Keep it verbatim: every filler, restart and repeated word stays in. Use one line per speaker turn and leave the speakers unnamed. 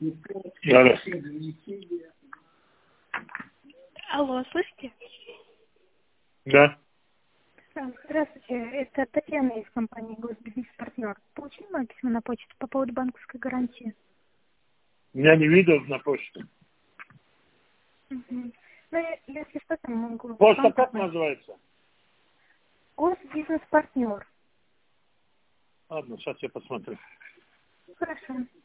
Алло.
Алло, слышите?
Да.
Здравствуйте, это Татьяна из компании Госбизнес-партнер. Получили мое письмо на почту по поводу банковской гарантии?
Меня не видел на почту.
Угу. Ну, я- если что, то могу...
Почта
вам
как
позвонить.
называется?
Госбизнес-партнер.
Ладно, сейчас я посмотрю.
Хорошо.